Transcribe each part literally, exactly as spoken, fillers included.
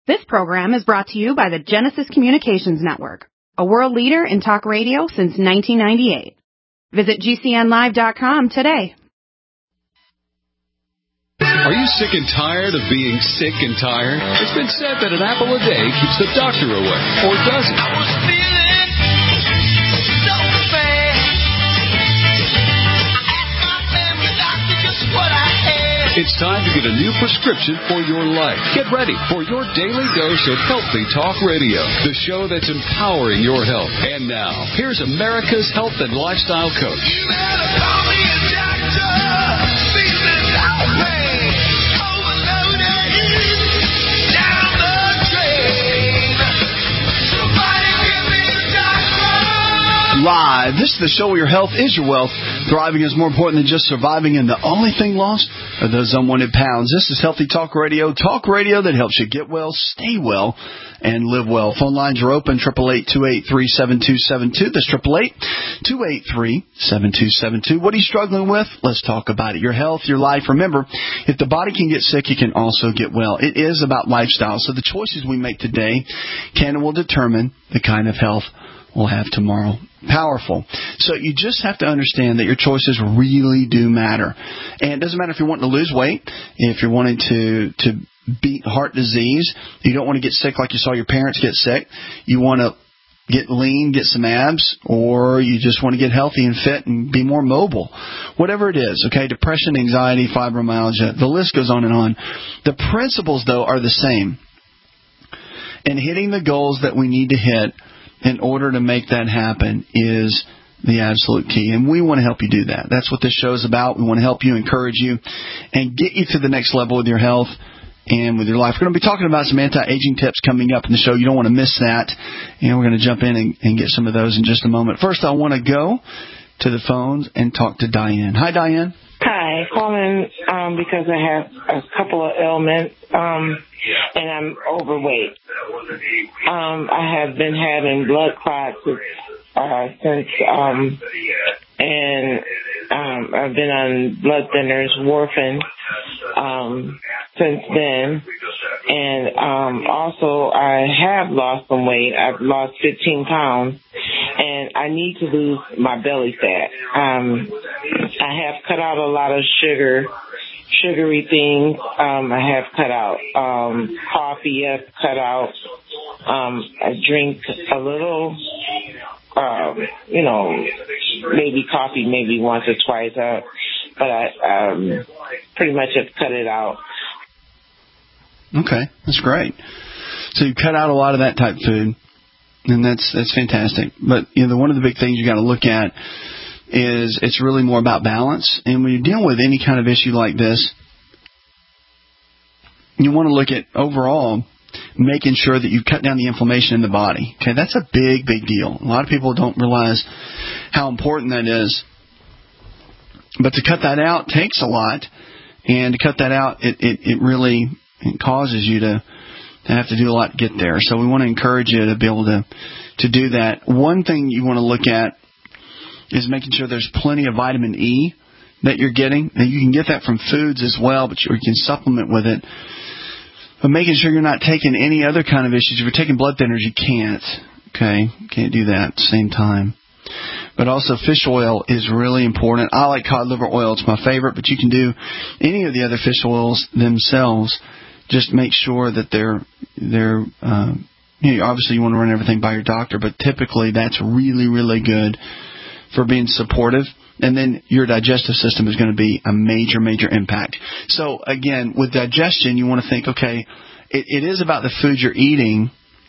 This program is brought to you by the Genesis Communications Network, a world leader in talk radio since nineteen ninety-eight. Visit G C N live dot com today. Are you sick and tired of being sick and tired? It's been said that an apple a day keeps the doctor away, or does it? I was feeling so bad. I asked my family doctor just what I had. It's time to get a new prescription for your life. Get ready for your daily dose of Healthy Talk Radio, the show that's empowering your health. And now, here's America's health and lifestyle coach. You better call me a doctor. Feeling so bad. Overloaded. Down the drain. Somebody give me a doctor. Live. This is the show where your health is your wealth. Thriving is more important than just surviving, and the only thing lost are those unwanted pounds. This is Healthy Talk Radio, talk radio that helps you get well, stay well, and live well. Phone lines are open, eight eight eight, two eight three, seven two seven two. That's eight eight eight, two eight three, seven two seven two. What are you struggling with? Let's talk about it. Your health, your life. Remember, if the body can get sick, it can also get well. It is about lifestyle. So the choices we make today can and will determine the kind of health we'll have tomorrow. Powerful. So you just have to understand that your choices really do matter. And it doesn't matter if you're wanting to lose weight, if you're wanting to, to beat heart disease, you don't want to get sick like you saw your parents get sick, you want to get lean, get some abs, or you just want to get healthy and fit and be more mobile. Whatever it is, okay, depression, anxiety, fibromyalgia, the list goes on and on. The principles, though, are the same. And hitting the goals that we need to hit in order to make that happen is the absolute key. And we want to help you do that. That's what this show is about. We want to help you, encourage you, and get you to the next level with your health and with your life. We're going to be talking about some anti-aging tips coming up in the show. You don't want to miss that. And we're going to jump in and, and get some of those in just a moment. First, I want to go to the phones and talk to Diane. Hi, Diane. Hi, calling um, because I have a couple of ailments um, and I'm overweight. Um, I have been having blood clots uh, since, um, and um, I've been on blood thinners, warfarin, um, since then. And um, also, I have lost some weight. I've lost fifteen pounds, and I need to lose my belly fat. Um, I have cut out a lot of sugar, sugary things. Um, I have cut out um, coffee. I've cut out. Um, I drink a little, um, you know, maybe coffee maybe once or twice, uh, but I um, pretty much have cut it out. Okay, that's great. So you cut out a lot of that type of food, and that's that's fantastic. But you know, the, one of the big things you got to look at is it's really more about balance. And when you're dealing with any kind of issue like this, you want to look at overall making sure that you cut down the inflammation in the body. Okay, that's a big, big deal. A lot of people don't realize how important that is. But to cut that out takes a lot, and to cut that out, it it, it really it causes you to, to have to do a lot to get there. So we want to encourage you to be able to, to do that. One thing you want to look at is making sure there's plenty of vitamin E that you're getting. And you can get that from foods as well, but you, you can supplement with it. But making sure you're not taking any other kind of issues. If you're taking blood thinners, you can't. Okay? Can't do that at the same time. But also fish oil is really important. I like cod liver oil. It's my favorite, but you can do any of the other fish oils themselves. Just make sure that they're, they're uh, you know, obviously you want to run everything by your doctor, but typically that's really, really good for being supportive. And then your digestive system is going to be a major, major impact. So, again, with digestion, you want to think, okay, it, it is about the food you're eating.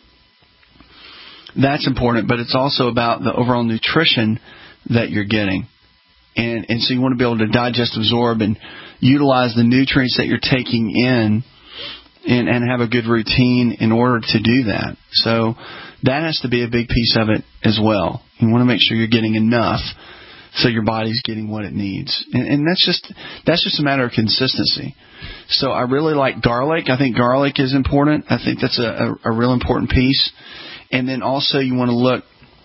That's important, but it's also about the overall nutrition that you're getting. And, and so you want to be able to digest, absorb, and utilize the nutrients that you're taking in and, and have a good routine in order to do that. So that has to be a big piece of it as well. You want to make sure you're getting enough so your body's getting what it needs. And, and that's just that's just a matter of consistency. So I really like garlic. I think garlic is important. I think that's a, a, a real important piece. And then also you want to look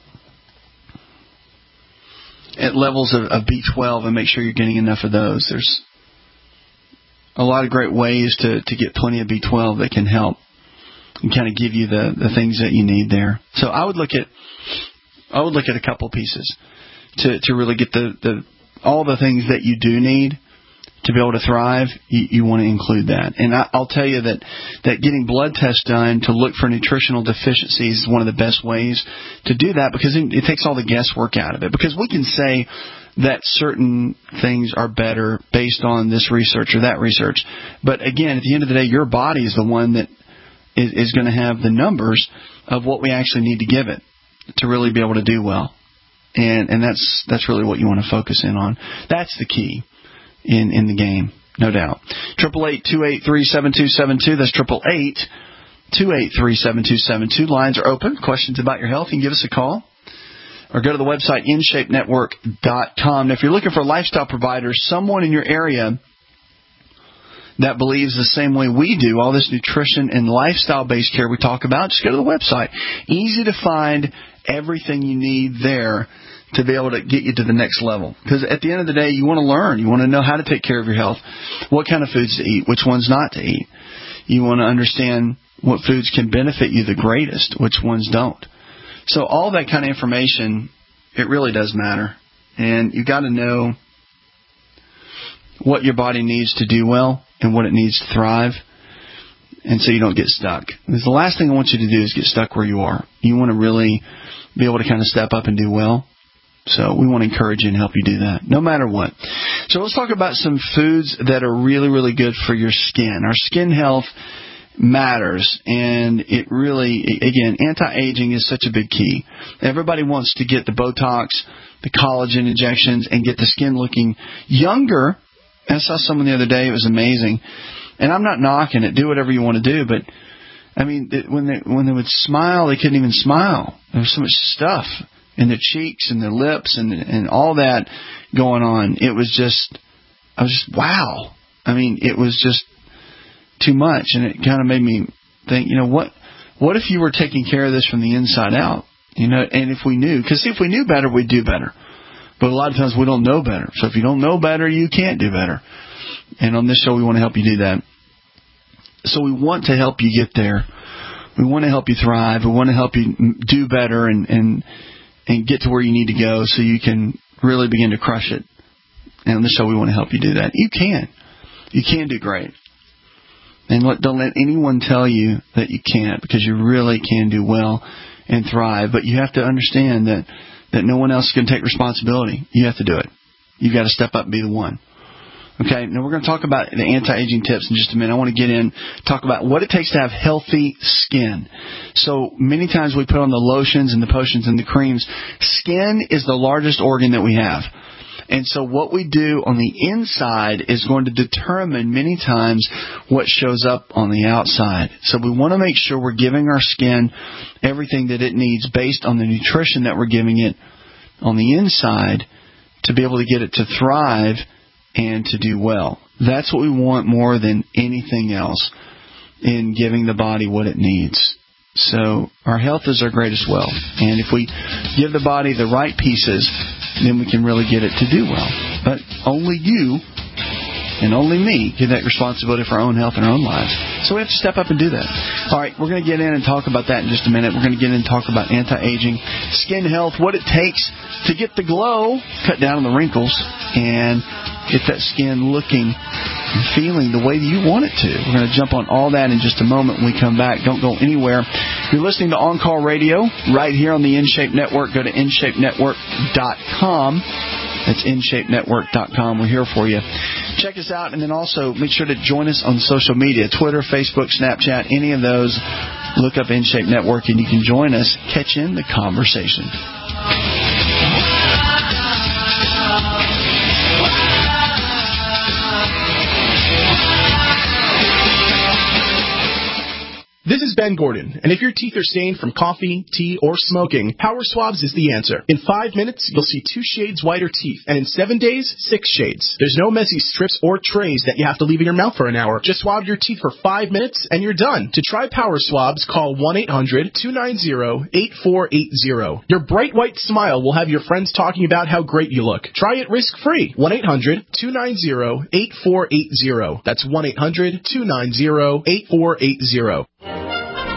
at levels of, of B twelve and make sure you're getting enough of those. There's a lot of great ways to, to get plenty of B twelve that can help. and kind of give you the, the things that you need there. So I would look at I would look at a couple pieces to, to really get the, the all the things that you do need to be able to thrive. You, you want to include that. And I, I'll tell you that, that getting blood tests done to look for nutritional deficiencies is one of the best ways to do that, because it, it takes all the guesswork out of it. Because we can say that certain things are better based on this research or that research. But again, at the end of the day, your body is the one that is, is going to have the numbers of what we actually need to give it to really be able to do well. And and that's that's really what you want to focus in on. That's the key in, in the game, no doubt. Triple eight two eight three seven two seven two. That's triple eight two eight three seven two seven two. Lines are open. Questions about your health, you can give us a call. Or go to the website in shape network dot com. Now, if you're looking for lifestyle providers, someone in your area that believes the same way we do, all this nutrition and lifestyle-based care we talk about, just go to the website. Easy to find everything you need there to be able to get you to the next level. Because at the end of the day, you want to learn. You want to know how to take care of your health, what kind of foods to eat, which ones not to eat. You want to understand what foods can benefit you the greatest, which ones don't. So all that kind of information, it really does matter. And you got to know what your body needs to do well and what it needs to thrive, and so you don't get stuck. Because the last thing I want you to do is get stuck where you are. You want to really be able to kind of step up and do well. So we want to encourage you and help you do that, no matter what. So let's talk about some foods that are really, really good for your skin. Our skin health matters, and it really, again, anti-aging is such a big key. Everybody wants to get the Botox, the collagen injections, and get the skin looking younger. I saw someone the other day, it was amazing. And I'm not knocking it, do whatever you want to do, but I mean, when they when they would smile, they couldn't even smile. There was so much stuff in their cheeks and their lips and and all that going on. It was just, I was just, wow. I mean, it was just too much, and it kind of made me think, you know, what what if you were taking care of this from the inside out? You know, and if we knew, because if we knew better, we'd do better. But a lot of times we don't know better. So if you don't know better, you can't do better. And on this show, we want to help you do that. So we want to help you get there. We want to help you thrive. We want to help you do better and, and, and get to where you need to go so you can really begin to crush it. And on this show, we want to help you do that. You can. You can do great. And let, don't let anyone tell you that you can't, because you really can do well and thrive. But you have to understand that that no one else can take responsibility. You have to do it. You've got to step up and be the one. Okay, now we're going to talk about the anti-aging tips in just a minute. I want to get in, talk about what it takes to have healthy skin. So many times we put on the lotions and the potions and the creams. Skin is the largest organ that we have. And so what we do on the inside is going to determine many times what shows up on the outside. So we want to make sure we're giving our skin everything that it needs based on the nutrition that we're giving it on the inside to be able to get it to thrive and to do well. That's what we want more than anything else in giving the body what it needs. So our health is our greatest wealth. And if we give the body the right pieces, then we can really get it to do well. But only you and only me get that responsibility for our own health and our own lives. So we have to step up and do that. All right, we're going to get in and talk about that in just a minute. We're going to get in and talk about anti-aging, skin health, what it takes to get the glow, cut down on the wrinkles, and get that skin looking and feeling the way you want it to. We're going to jump on all that in just a moment when we come back. Don't go anywhere. You're listening to On Call Radio right here on the InShape Network. Go to in shape network dot com. That's in shape network dot com. We're here for you. Check us out, and then also make sure to join us on social media, Twitter, Facebook, Snapchat, any of those. Look up InShape Network, and you can join us. Catch in the conversation. This is Ben Gordon, and if your teeth are stained from coffee, tea, or smoking, Power Swabs is the answer. In five minutes, you'll see two shades whiter teeth, and in seven days, six shades. There's no messy strips or trays that you have to leave in your mouth for an hour. Just swab your teeth for five minutes, and you're done. To try Power Swabs, call one eight hundred two nine zero eight four eight zero. Your bright white smile will have your friends talking about how great you look. Try it risk-free. one eight hundred two nine zero eight four eight zero. That's one eight hundred two nine zero eight four eight zero.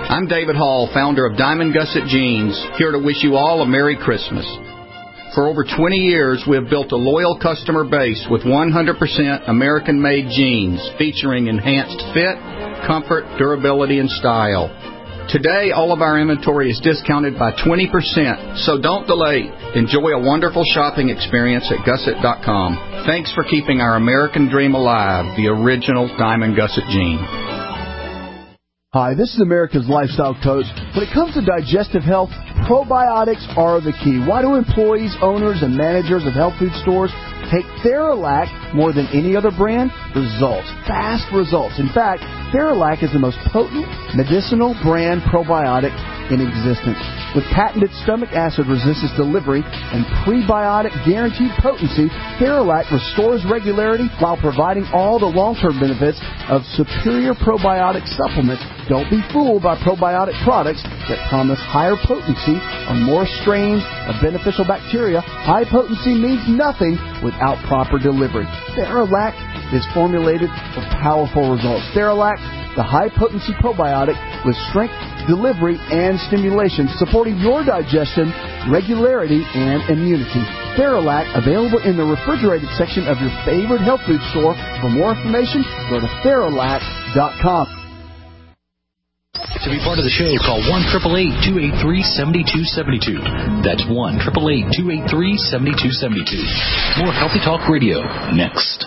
I'm David Hall, founder of Diamond Gusset Jeans, here to wish you all a Merry Christmas. For over twenty years, we have built a loyal customer base with one hundred percent American-made jeans featuring enhanced fit, comfort, durability, and style. Today, all of our inventory is discounted by twenty percent, so don't delay. Enjoy a wonderful shopping experience at gusset dot com. Thanks for keeping our American dream alive, the original Diamond Gusset jean. Hi, this is America's Lifestyle Coach. When it comes to digestive health, probiotics are the key. Why do employees, owners, and managers of health food stores take Theralac more than any other brand? Results. Fast results. In fact, Theralac is the most potent medicinal brand probiotic in existence. With patented stomach acid resistance delivery and prebiotic guaranteed potency, Theralac restores regularity while providing all the long-term benefits of superior probiotic supplements. Don't be fooled by probiotic products that promise higher potency or more strains of beneficial bacteria. High potency means nothing without proper delivery. Theralac is formulated for powerful results. Theralac, the high-potency probiotic with strength, delivery, and stimulation, supporting your digestion, regularity, and immunity. Theralac, available in the refrigerated section of your favorite health food store. For more information, go to Theralac dot com. To be part of the show, call one eight eight eight, two eight three, seven two seven two. That's one eight eight eight, two eight three, seven two seven two. More Healthy Talk Radio next.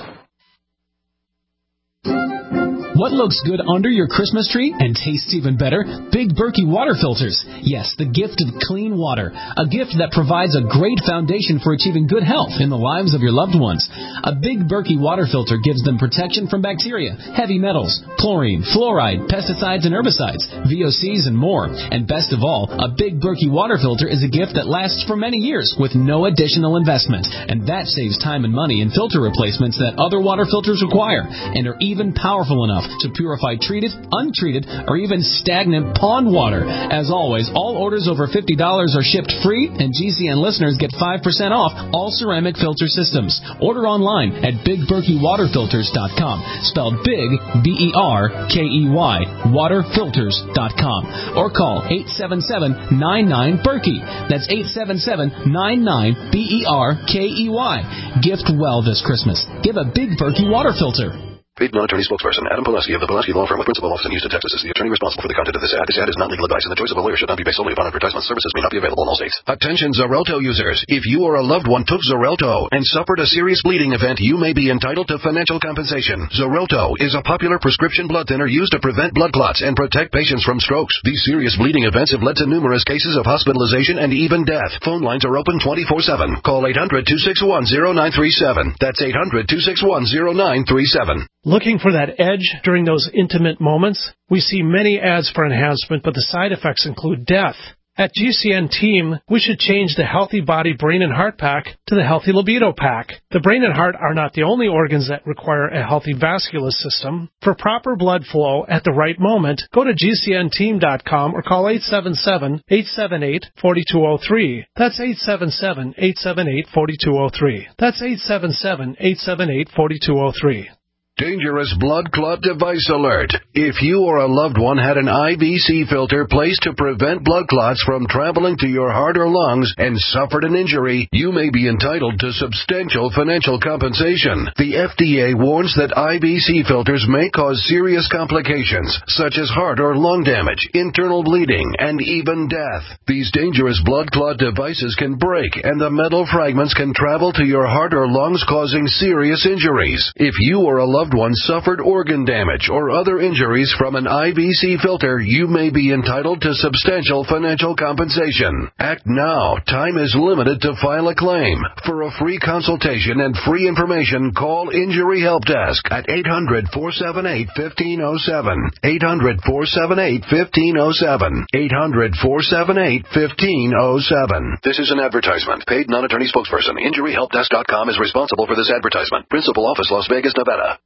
What looks good under your Christmas tree and tastes even better? Big Berkey water filters. Yes, the gift of clean water. A gift that provides a great foundation for achieving good health in the lives of your loved ones. A Big Berkey water filter gives them protection from bacteria, heavy metals, chlorine, fluoride, pesticides and herbicides, V O Cs, and more. And best of all, a Big Berkey water filter is a gift that lasts for many years with no additional investment. And that saves time and money in filter replacements that other water filters require and are even powerful enough to purify treated, untreated, or even stagnant pond water. As always, all orders over fifty dollars are shipped free, and G C N listeners get five percent off all ceramic filter systems. Order online at big berkey water filters dot com, spelled big, B E R K E Y, water filters dot com, or call eight seven seven, nine nine, Berkey. That's eight seven seven, nine nine, B E R K E Y. Gift well this Christmas. Give a Big Berkey water filter. Paid non-attorney spokesperson Adam Pulaski of the Pulaski Law Firm with principal office in Houston, Texas is the attorney responsible for the content of this ad. This ad is not legal advice, and the choice of a lawyer should not be based solely upon advertisement. Services may not be available in all states. Attention Xarelto users. If you or a loved one took Xarelto and suffered a serious bleeding event, you may be entitled to financial compensation. Xarelto is a popular prescription blood thinner used to prevent blood clots and protect patients from strokes. These serious bleeding events have led to numerous cases of hospitalization and even death. Phone lines are open twenty-four seven. Call eight hundred, two six one, zero nine three seven. That's eight hundred, two six one, zero nine three seven. Looking for that edge during those intimate moments? We see many ads for enhancement, but the side effects include death. At G C N Team, we should change the Healthy Body Brain and Heart Pack to the Healthy Libido Pack. The brain and heart are not the only organs that require a healthy vascular system. For proper blood flow at the right moment, go to G C N team dot com or call eight seven seven, eight seven eight, four two zero three. That's eight seven seven, eight seven eight, four two zero three. That's eight seven seven, eight seven eight, four two zero three. Dangerous blood clot device alert. If you or a loved one had an I V C filter placed to prevent blood clots from traveling to your heart or lungs and suffered an injury, you may be entitled to substantial financial compensation. The F D A warns that I V C filters may cause serious complications, such as heart or lung damage, internal bleeding, and even death. These dangerous blood clot devices can break, and the metal fragments can travel to your heart or lungs, causing serious injuries. If you or a loved one suffered organ damage or other injuries from an I V C filter, you may be entitled to substantial financial compensation. Act now. Time is limited to file a claim. For a free consultation and free information, call Injury Help Desk at eight hundred, four seven eight, one five zero seven. eight hundred, four seven eight, one five zero seven. eight hundred, four seven eight, one five zero seven. This is an advertisement. Paid non-attorney spokesperson. Injury Help Desk dot com is responsible for this advertisement. Principal office, Las Vegas, Nevada.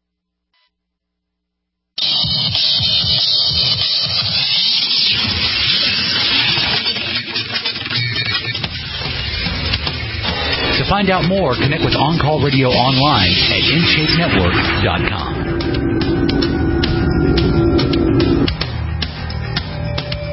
To find out more, connect with On Call Radio online at in shape network dot com.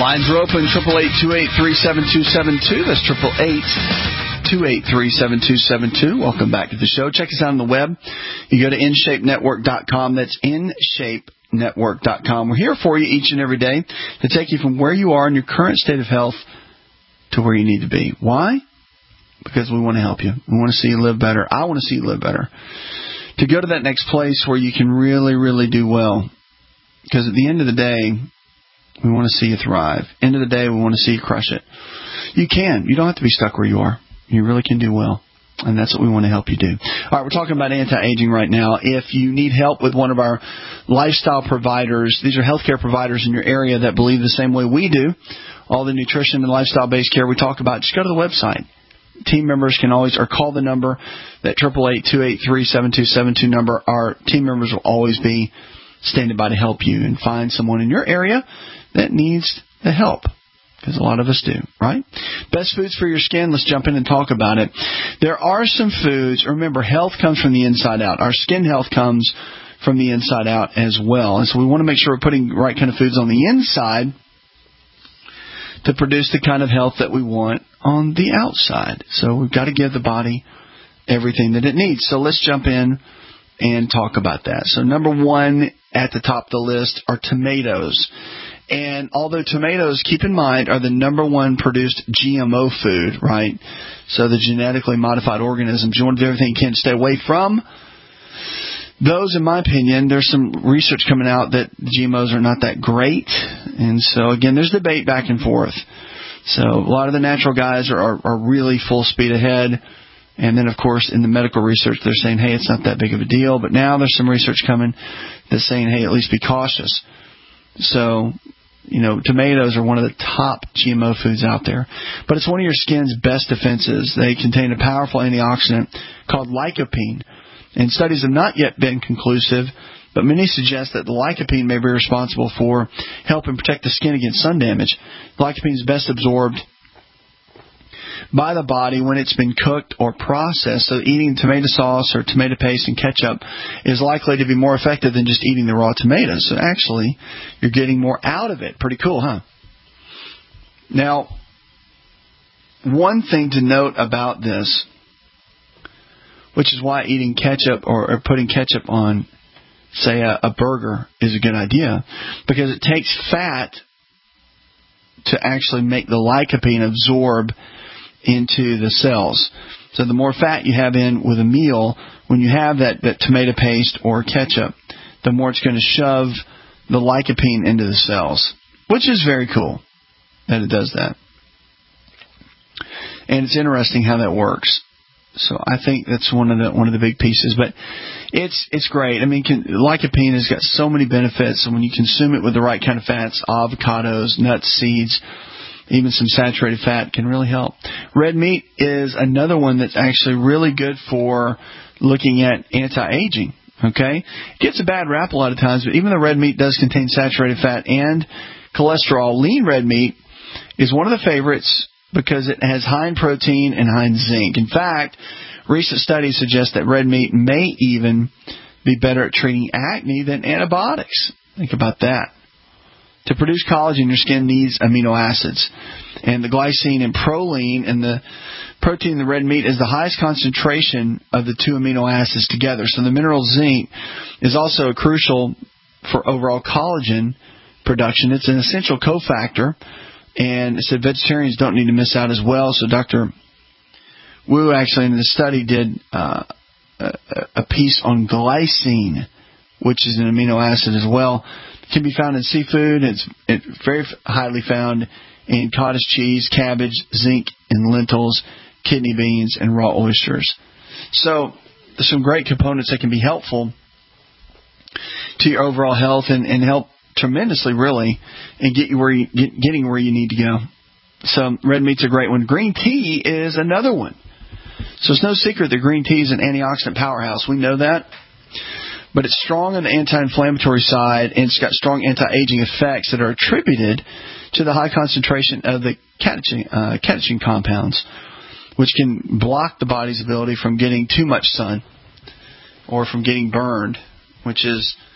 Lines are open, eight eight eight, two eight three, seven two seven two. That's eight eight eight, two eight three, seven two seven two. Welcome back to the show. Check us out on the web. You go to in shape network dot com. That's in shape network dot com. We're here for you each and every day to take you from where you are in your current state of health to where you need to be. Why? Because we want to help you. We want to see you live better. I want to see you live better. To go to that next place where you can really, really do well. Because at the end of the day, we want to see you thrive. End of the day, we want to see you crush it. You can. You don't have to be stuck where you are. You really can do well. And that's what we want to help you do. All right, we're talking about anti-aging right now. If you need help with one of our lifestyle providers, these are healthcare providers in your area that believe the same way we do. All the nutrition and lifestyle-based care we talk about, just go to the website. Team members can always, or call the number, that eight eight eight, two eight three, seven two seven two number. Our team members will always be standing by to help you and find someone in your area that needs the help. Because a lot of us do, right? Best foods for your skin. Let's jump in and talk about it. There are some foods. Remember, health comes from the inside out. Our skin health comes from the inside out as well. And so we want to make sure we're putting the right kind of foods on the inside to produce the kind of health that we want on the outside. So we've got to give the body everything that it needs. So let's jump in and talk about that. So number one at the top of the list are tomatoes. And although tomatoes, keep in mind, are the number one produced G M O food, right? So the genetically modified organisms, you want to do everything you can to stay away from those. In my opinion, there's some research coming out that G M Os are not that great. And so, again, there's debate back and forth. So a lot of the natural guys are, are, are really full speed ahead. And then, of course, in the medical research, they're saying, hey, it's not that big of a deal. But now there's some research coming that's saying, hey, at least be cautious. So, you know, tomatoes are one of the top G M O foods out there. But it's one of your skin's best defenses. They contain a powerful antioxidant called lycopene. And studies have not yet been conclusive, but many suggest that the lycopene may be responsible for helping protect the skin against sun damage. Lycopene is best absorbed by the body when it's been cooked or processed. So eating tomato sauce or tomato paste and ketchup is likely to be more effective than just eating the raw tomatoes. So actually, you're getting more out of it. Pretty cool, huh? Now, one thing to note about this, which is why eating ketchup or, or putting ketchup on, say, a, a burger is a good idea, because it takes fat to actually make the lycopene absorb into the cells. So the more fat you have in with a meal, when you have that, that tomato paste or ketchup, the more it's going to shove the lycopene into the cells, which is very cool that it does that. And it's interesting how that works. So I think that's one of the one of the big pieces, but it's it's great. I mean, can, lycopene has got so many benefits, and when you consume it with the right kind of fats, avocados, nuts, seeds, even some saturated fat can really help. Red meat is another one that's actually really good for looking at anti-aging. Okay, it gets a bad rap a lot of times, but even though red meat does contain saturated fat and cholesterol, lean red meat is one of the favorites, because it has high in protein and high in zinc. In fact, recent studies suggest that red meat may even be better at treating acne than antibiotics. Think about that. To produce collagen, your skin needs amino acids. And the glycine and proline and the protein in the red meat is the highest concentration of the two amino acids together. So the mineral zinc is also crucial for overall collagen production. It's an essential cofactor. And it said vegetarians don't need to miss out as well. So Doctor Wu actually in the study did uh, a, a piece on glycine, which is an amino acid as well. It can be found in seafood. It's, it's very highly found in cottage cheese, cabbage, zinc in lentils, kidney beans, and raw oysters. So there's some great components that can be helpful to your overall health and, and help tremendously, really, and get you where you get, getting where you need to go. So red meat's a great one. Green tea is another one. So it's no secret that green tea is an antioxidant powerhouse. We know that. But it's strong on the anti-inflammatory side, and it's got strong anti-aging effects that are attributed to the high concentration of the catechine, uh, catechine compounds, which can block the body's ability from getting too much sun or from getting burned, which is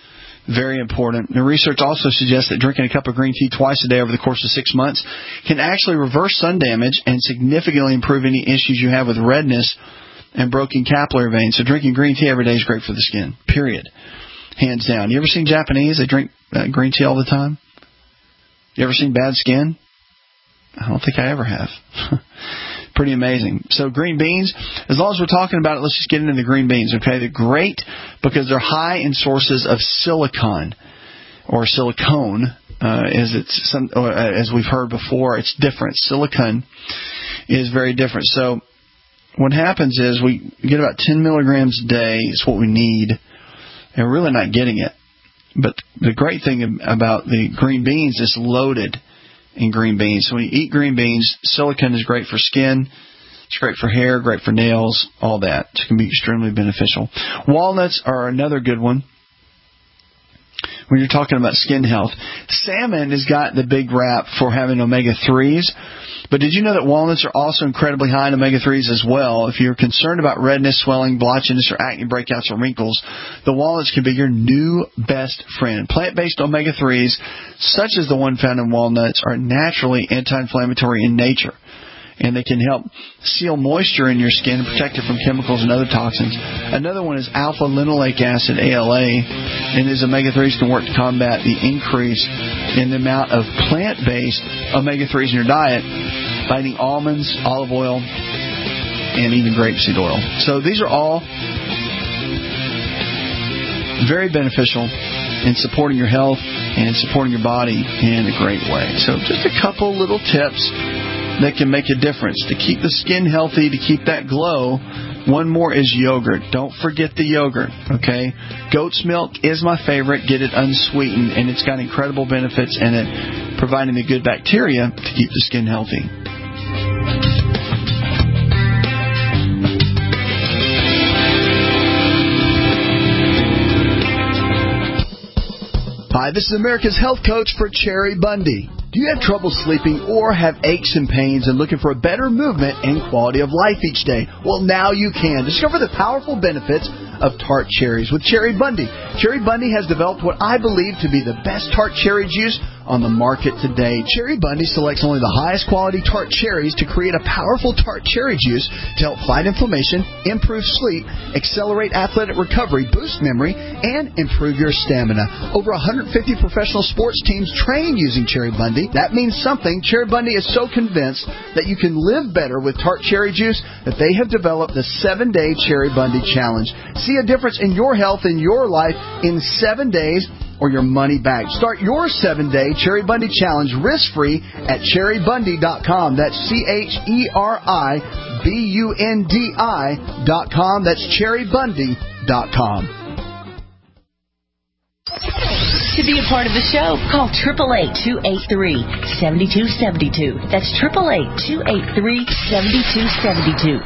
Very important. The research also suggests that drinking a cup of green tea twice a day over the course of six months can actually reverse sun damage and significantly improve any issues you have with redness and broken capillary veins. So drinking green tea every day is great for the skin, period. Hands down. You ever seen Japanese? They drink uh, green tea all the time. You ever seen bad skin? I don't think I ever have. Pretty amazing. So green beans, as long as we're talking about it, let's just get into the green beans, okay? They're great because they're high in sources of silicon or silicone, uh, as it's some, or, uh, as we've heard before. It's different. Silicon is very different. So what happens is we get about ten milligrams a day. It's what we need, and we're really not getting it. But the great thing about the green beans is loaded in green beans. So when you eat green beans, silicon is great for skin. It's great for hair, great for nails, all that. It can be extremely beneficial. Walnuts are another good one when you're talking about skin health. Salmon has got the big rap for having omega threes. But did you know that walnuts are also incredibly high in omega threes as well? If you're concerned about redness, swelling, blotchiness, or acne breakouts or wrinkles, the walnuts can be your new best friend. Plant-based omega threes, such as the one found in walnuts, are naturally anti-inflammatory in nature, and they can help seal moisture in your skin and protect it from chemicals and other toxins. Another one is alpha-linoleic acid, A L A, and these omega threes can work to combat the increase in the amount of plant-based omega threes in your diet by eating almonds, olive oil, and even grapeseed oil. So these are all very beneficial in supporting your health and supporting your body in a great way. So just a couple little tips that can make a difference to keep the skin healthy, to keep that glow. One more is yogurt. Don't forget the yogurt, okay? Goat's milk is my favorite. Get it unsweetened, and it's got incredible benefits in it, providing the good bacteria to keep the skin healthy. Hi, this is America's Health Coach for Cherry Bundy. Do you have trouble sleeping or have aches and pains and looking for a better movement and quality of life each day? Well, now you can. Discover the powerful benefits of tart cherries with Cherry Bundy. Cherry Bundy has developed what I believe to be the best tart cherry juice on the market today. Cherry Bundy selects only the highest quality tart cherries to create a powerful tart cherry juice to help fight inflammation, improve sleep, accelerate athletic recovery, boost memory, and improve your stamina. Over one hundred fifty professional sports teams train using Cherry Bundy. That means something. Cherry Bundy is so convinced that you can live better with tart cherry juice that they have developed the seven-day Cherry Bundy Challenge. See a difference in your health and your life in seven days or your money back. Start your seven-day Cherry Bundy Challenge risk-free at cherry bundy dot com. That's C H E R I B U N D I dot com. That's cherry bundy dot com. To be a part of the show, call eight eight eight, two eight three, seven two seven two. That's eight eight eight, two eight three, seven two seven two.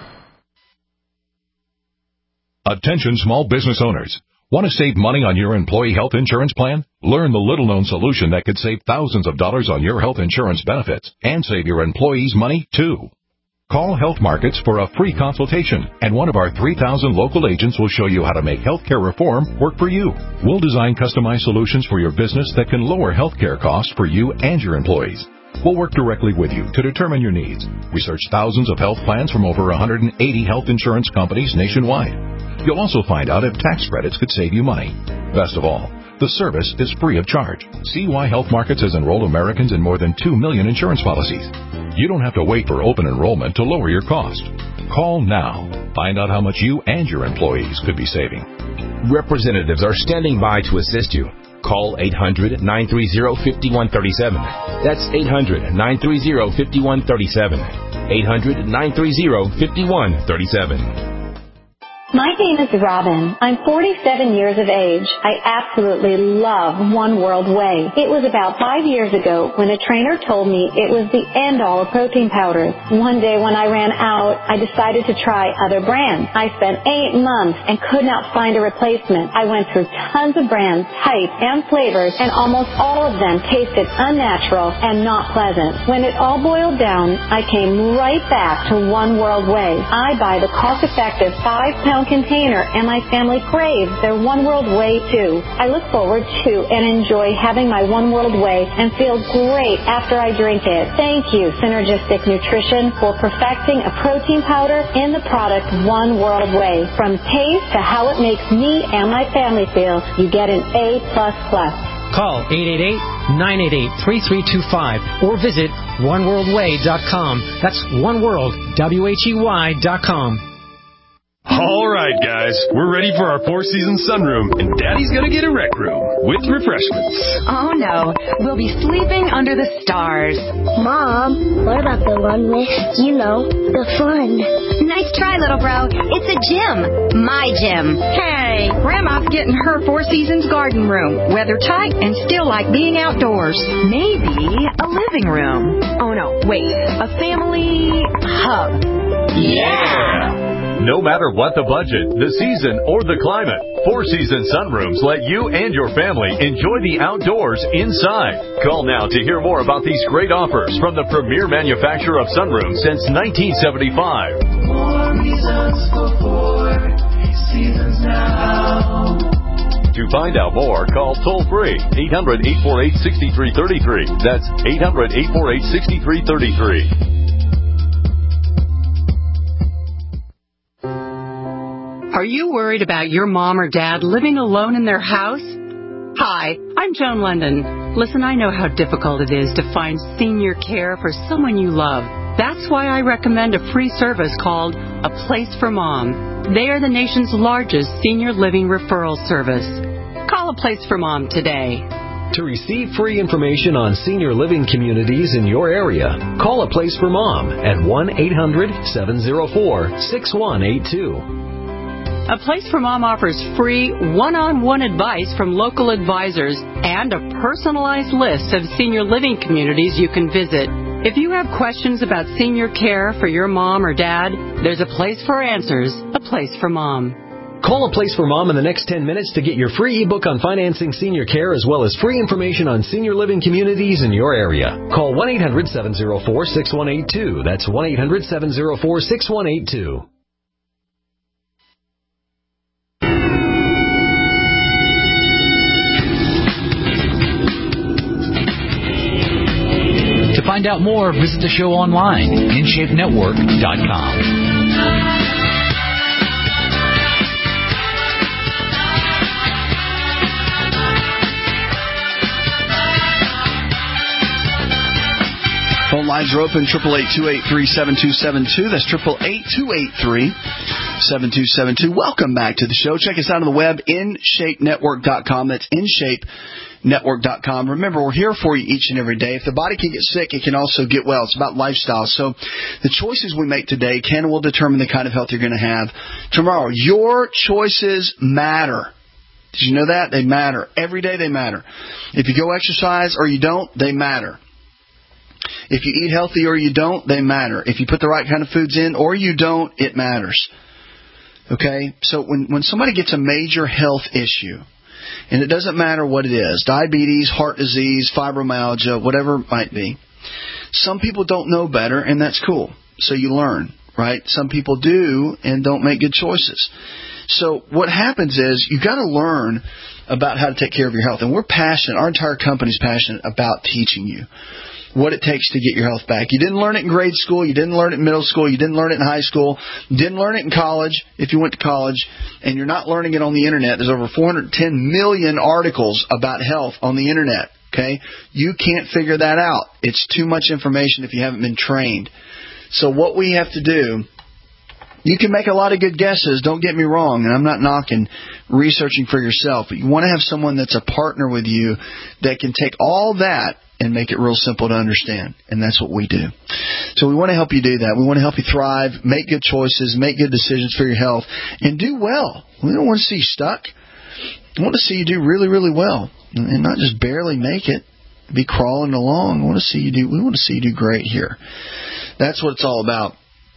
Attention small business owners. Want to save money on your employee health insurance plan? Learn the little-known solution that could save thousands of dollars on your health insurance benefits and save your employees money, too. Call Health Markets for a free consultation, and one of our three thousand local agents will show you how to make healthcare reform work for you. We'll design customized solutions for your business that can lower healthcare costs for you and your employees. We'll work directly with you to determine your needs. We search thousands of health plans from over one hundred eighty health insurance companies nationwide. You'll also find out if tax credits could save you money. Best of all, the service is free of charge. See why Health Markets has enrolled Americans in more than two million insurance policies. You don't have to wait for open enrollment to lower your cost. Call now. Find out how much you and your employees could be saving. Representatives are standing by to assist you. Call eight hundred, nine three zero, five one three seven. That's eight hundred, nine three zero, five one three seven. eight hundred, nine three zero, five one three seven. My name is Robin. I'm forty-seven years of age. I absolutely love One World Whey. It was about five years ago when a trainer told me it was the end-all of protein powders. One day when I ran out, I decided to try other brands. I spent eight months and could not find a replacement. I went through tons of brands, types, and flavors, and almost all of them tasted unnatural and not pleasant. When it all boiled down, I came right back to One World Whey. I buy the cost-effective five-pound pound container, and my family craves their One World Whey too. I look forward to and enjoy having my One World Whey and feel great after I drink it. Thank you, Synergistic Nutrition, for perfecting a protein powder in the product One World Whey. From taste to how it makes me and my family feel, you get an A plus plus. Call eight eight eight, nine eight eight, three three two five or visit one world way dot com. That's oneworld, W H E Y dot com. All right, guys, we're ready for our Four Seasons sunroom, and Daddy's gonna get a rec room with refreshments. Oh, no. We'll be sleeping under the stars. Mom, what about the one with, you know, the fun? Nice try, little bro. It's a gym. My gym. Hey, Grandma's getting her Four Seasons garden room. Weather tight and still like being outdoors. Maybe a living room. Oh, no. Wait. A family hub. Yeah! No matter what the budget, the season, or the climate, Four Seasons Sunrooms let you and your family enjoy the outdoors inside. Call now to hear more about these great offers from the premier manufacturer of sunrooms since nineteen seventy-five. More reasons for Four Seasons now. To find out more, call toll-free eight hundred, eight four eight, six three three three. That's eight hundred, eight four eight, six three three three. Are you worried about your mom or dad living alone in their house? Hi, I'm Joan London. Listen, I know how difficult it is to find senior care for someone you love. That's why I recommend a free service called A Place for Mom. They are the nation's largest senior living referral service. Call A Place for Mom today. To receive free information on senior living communities in your area, call A Place for Mom at one eight hundred, seven oh four, six one eight two. A Place for Mom offers free one-on-one advice from local advisors and a personalized list of senior living communities you can visit. If you have questions about senior care for your mom or dad, there's a place for answers, A Place for Mom. Call A Place for Mom in the next ten minutes to get your free ebook on financing senior care as well as free information on senior living communities in your area. Call one eight hundred, seven oh four, six one eight two. That's one eight hundred, seven oh four, six one eight two. To find out more, visit the show online, in shape network dot com. Phone lines are open, eight eight eight, two eight three, seven two seven two. That's eight eight eight, two eight three, seven two seven two. Welcome back to the show. Check us out on the web, in shape network dot com. That's in shape network dot com. Remember, we're here for you each and every day. If the body can get sick, it can also get well. It's about lifestyle. So the choices we make today can and will determine the kind of health you're going to have tomorrow. Your choices matter. Did you know that? They matter. Every day they matter. If you go exercise or you don't, they matter. If you eat healthy or you don't, they matter. If you put the right kind of foods in or you don't, it matters. Okay? So when, when somebody gets a major health issue, and it doesn't matter what it is, diabetes, heart disease, fibromyalgia, whatever it might be, some people don't know better, and that's cool. So you learn, right? Some people do and don't make good choices. So what happens is you've got to learn about how to take care of your health. And we're passionate, our entire company is passionate about teaching you what it takes to get your health back. You didn't learn it in grade school. You didn't learn it in middle school. You didn't learn it in high school. You didn't learn it in college if you went to college. And you're not learning it on the Internet. There's over four hundred ten million articles about health on the Internet. Okay? You can't figure that out. It's too much information if you haven't been trained. So what we have to do, you can make a lot of good guesses, don't get me wrong, and I'm not knocking researching for yourself, but you want to have someone that's a partner with you that can take all that and make it real simple to understand. And that's what we do. So we want to help you do that. We want to help you thrive, make good choices, make good decisions for your health, and do well. We don't want to see you stuck. We want to see you do really, really well, and not just barely make it, be crawling along. We want to see you do. We want to see you do great here. That's what it's all about.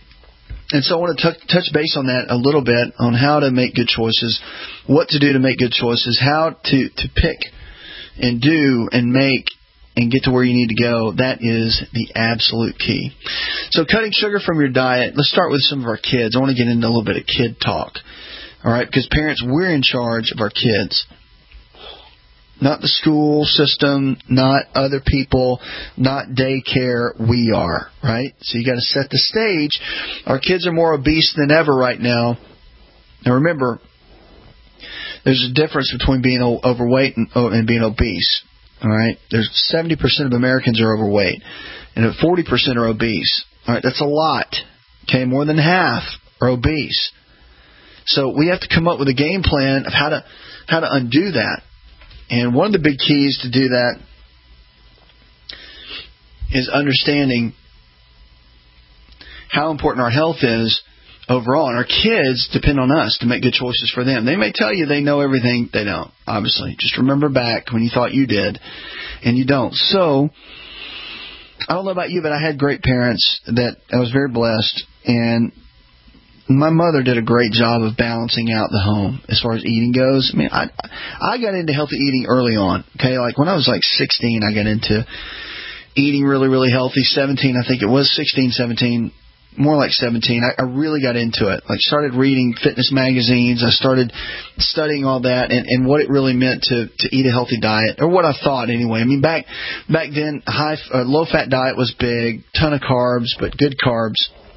And so I want to t- touch base on that a little bit, on how to make good choices, what to do to make good choices, how to, to pick and do and make and get to where you need to go. That is the absolute key. So cutting sugar from your diet, let's start with some of our kids. I want to get into a little bit of kid talk. All right, because parents, we're in charge of our kids. Not the school system, not other people, not daycare. We are, right? So you got to set the stage. Our kids are more obese than ever right now. Now remember, there's a difference between being overweight and, and being obese. All right, there's seventy percent of Americans are overweight, and forty percent are obese. All right, that's a lot. Okay, more than half are obese. So we have to come up with a game plan of how to how to undo that. And one of the big keys to do that is understanding how important our health is overall. And our kids depend on us to make good choices for them. They may tell you they know everything. They don't, obviously. Just remember back when you thought you did, and you don't. So, I don't know about you, but I had great parents that I was very blessed. And my mother did a great job of balancing out the home as far as eating goes. I mean, I I got into healthy eating early on. Okay, like when I was like sixteen, I got into eating really, really healthy. seventeen, I think it was sixteen, seventeen, more like seventeen. I, I really got into it. Like started reading fitness magazines. I started studying all that and, and what it really meant to, to eat a healthy diet, or what I thought anyway. I mean, back back then, high uh, low fat diet was big, ton of carbs, but good carbs.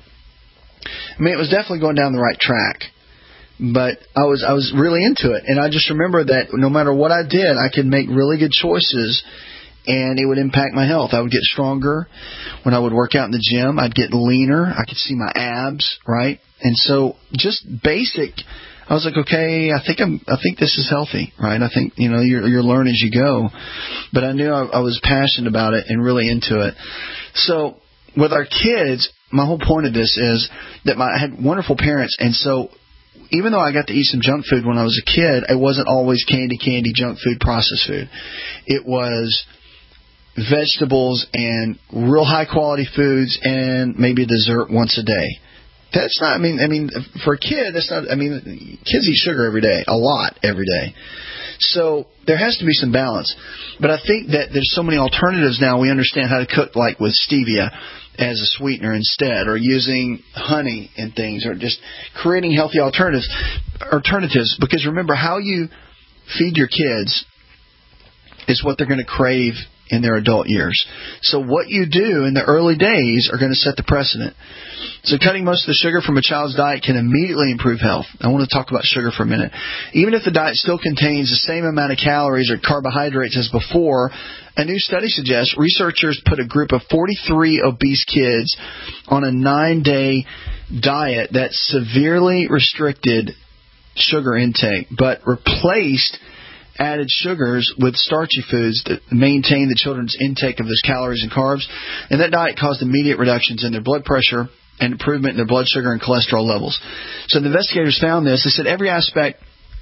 I mean, it was definitely going down the right track, but I was I was really into it, and I just remember that no matter what I did, I could make really good choices, and it would impact my health. I would get stronger when I would work out in the gym. I'd get leaner. I could see my abs, right? And so, just basic. I was like, okay, I think I'm. I think this is healthy, right? I think you know you're you're learning as you go, but I knew I, I was passionate about it and really into it. So with our kids, my whole point of this is that my, I had wonderful parents, and so even though I got to eat some junk food when I was a kid, it wasn't always candy, candy, junk food, processed food. It was vegetables and real high quality foods and maybe a dessert once a day. That's not, I mean, I mean, for a kid, that's not, I mean, kids eat sugar every day, a lot every day. So there has to be some balance. But I think that there's so many alternatives now. We understand how to cook, like with stevia as a sweetener instead, or using honey and things, or just creating healthy alternatives. Alternatives, because remember, how you feed your kids is what they're going to crave in their adult years. So what you do in the early days are going to set the precedent. So cutting most of the sugar from a child's diet can immediately improve health. I want to talk about sugar for a minute. Even if the diet still contains the same amount of calories or carbohydrates as before, a new study suggests researchers put a group of forty-three obese kids on a nine-day diet that severely restricted sugar intake, but replaced added sugars with starchy foods that maintain the children's intake of those calories and carbs. And that diet caused immediate reductions in their blood pressure and improvement in their blood sugar and cholesterol levels. So the investigators found this. They said every aspect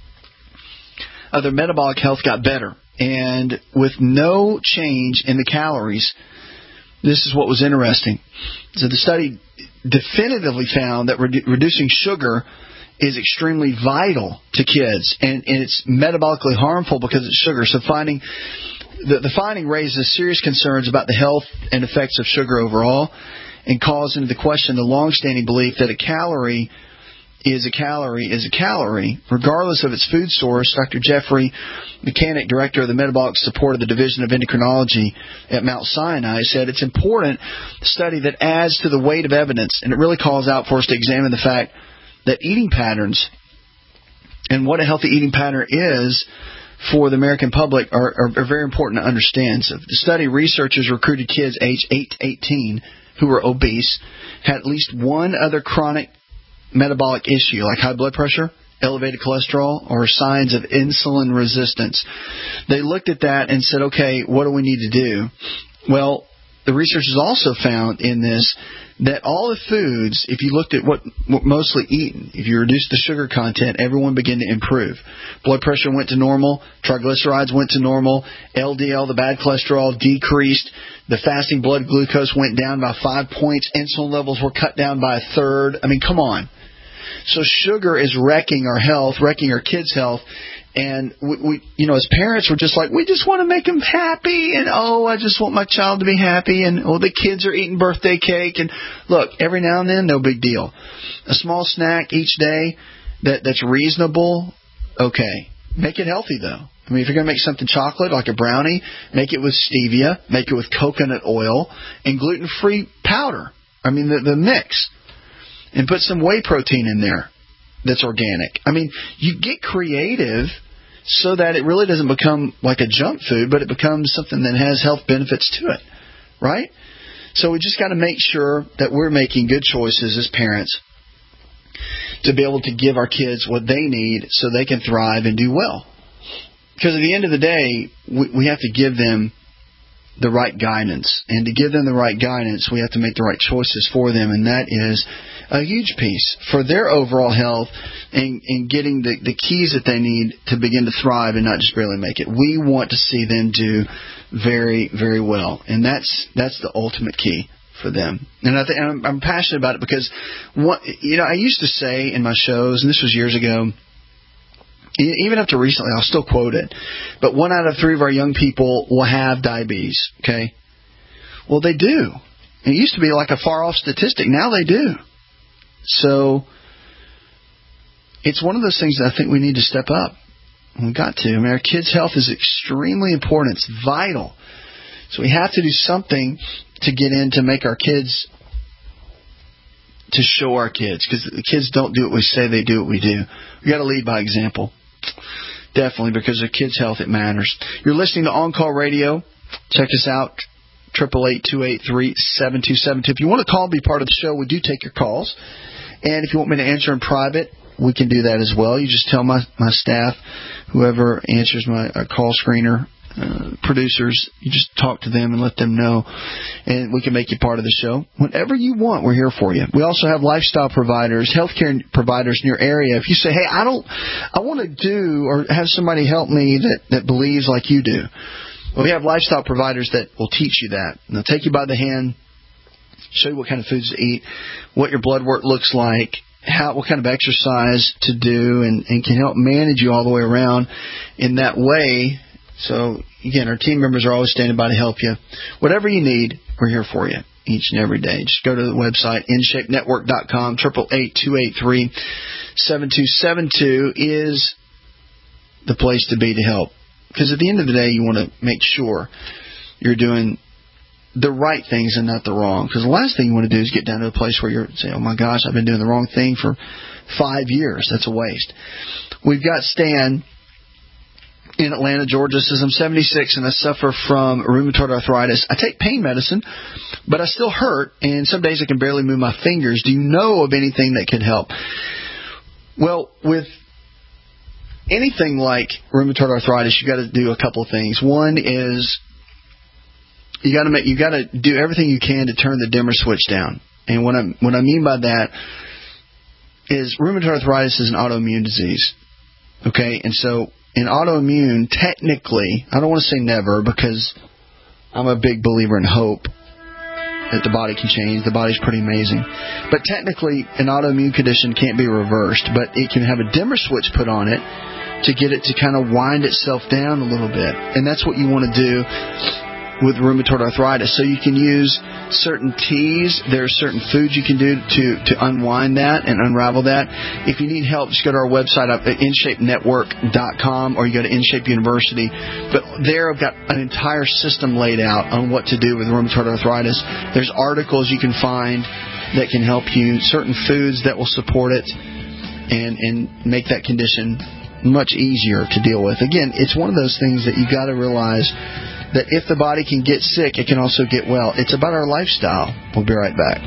of their metabolic health got better. And with no change in the calories, this is what was interesting. So the study definitively found that redu- reducing sugar is extremely vital to kids, and, and it's metabolically harmful because it's sugar. So finding the, the finding raises serious concerns about the health and effects of sugar overall, and calls into question the long-standing belief that a calorie is a calorie is a calorie, regardless of its food source. Doctor Jeffrey Mechanic, director of the Metabolic Support of the Division of Endocrinology at Mount Sinai, said it's important to study that adds to the weight of evidence, and it really calls out for us to examine the fact that eating patterns and what a healthy eating pattern is for the American public are, are, are very important to understand. So the study, researchers recruited kids aged eight to eighteen who were obese, had at least one other chronic metabolic issue like high blood pressure, elevated cholesterol, or signs of insulin resistance. They looked at that and said, okay, what do we need to do? Well, the researchers also found in this that all the foods, if you looked at what, what mostly eaten, if you reduced the sugar content, everyone began to improve. Blood pressure went to normal, triglycerides went to normal, L D L, the bad cholesterol, decreased, the fasting blood glucose went down by five points, insulin levels were cut down by a third. I mean, come on. So sugar is wrecking our health, wrecking our kids' health. And we, we, you know, as parents, we're just like, we just want to make them happy, and oh, I just want my child to be happy, and oh, the kids are eating birthday cake, and look, every now and then, no big deal. A small snack each day that that's reasonable, okay. Make it healthy, though. I mean, if you're going to make something chocolate, like a brownie, make it with stevia, make it with coconut oil, and gluten-free powder. I mean, the, the mix. And put some whey protein in there that's organic. I mean, you get creative so that it really doesn't become like a junk food, but it becomes something that has health benefits to it, right? So we just got to make sure that we're making good choices as parents to be able to give our kids what they need so they can thrive and do well. Because at the end of the day, we, we have to give them the right guidance. And to give them the right guidance, we have to make the right choices for them. And that is a huge piece for their overall health and, and getting the, the keys that they need to begin to thrive and not just barely make it. We want to see them do very, very well. And that's that's the ultimate key for them. And, I th- and I'm, I'm passionate about it because, what, you know, I used to say in my shows, and this was years ago, even up to recently, I'll still quote it, but one out of three of our young people will have diabetes, okay? Well, they do. It used to be like a far-off statistic. Now they do. So it's one of those things that I think we need to step up. We've got to. I mean, our kids' health is extremely important. It's vital. So we have to do something to get in to make our kids, to show our kids, because the kids don't do what we say, they do what we do. We got to lead by example. Definitely, because of kids' health, it matters. You're listening to On Call Radio. Check us out, eight eight eight, two eight three, seven two seven two. If you want to call, be part of the show, we do take your calls. And if you want me to answer in private, we can do that as well. You just tell my, my staff, whoever answers my uh, call screener, uh, producers, you just talk to them and let them know, and we can make you part of the show. Whatever you want, we're here for you. We also have lifestyle providers, healthcare providers in your area. If you say, hey, I don't, I want to do or have somebody help me that, that believes like you do, well, we have lifestyle providers that will teach you that. And they'll take you by the hand, show you what kind of foods to eat, what your blood work looks like, how what kind of exercise to do, and, and can help manage you all the way around in that way. So, again, our team members are always standing by to help you. Whatever you need, we're here for you each and every day. Just go to the website, in shape network dot com. eight eight eight, two eight three, seven two seven two is the place to be to help. Because at the end of the day, you want to make sure you're doing the right things and not the wrong. Because the last thing you want to do is get down to a place where you're saying, oh, my gosh, I've been doing the wrong thing for five years. That's a waste. We've got Stan in Atlanta, Georgia. Says, I'm seventy-six and I suffer from rheumatoid arthritis. I take pain medicine, but I still hurt, and some days I can barely move my fingers. Do you know of anything that could help? Well, with anything like rheumatoid arthritis, you got to do a couple of things. One is you got to make you got to do everything you can to turn the dimmer switch down. And what I what I mean by that is rheumatoid arthritis is an autoimmune disease. Okay, and so in autoimmune, technically, I don't want to say never because I'm a big believer in hope that the body can change. The body's pretty amazing. But technically, an autoimmune condition can't be reversed, but it can have a dimmer switch put on it to get it to kind of wind itself down a little bit. And that's what you want to do with rheumatoid arthritis. So you can use certain teas. There are certain foods you can do to, to unwind that and unravel that. If you need help, just go to our website up at in shape network dot com, or you go to InShape University. But there I've got an entire system laid out on what to do with rheumatoid arthritis. There's articles you can find that can help you, certain foods that will support it and, and make that condition much easier to deal with. Again, it's one of those things that you got to realize that if the body can get sick, it can also get well. It's about our lifestyle. We'll be right back.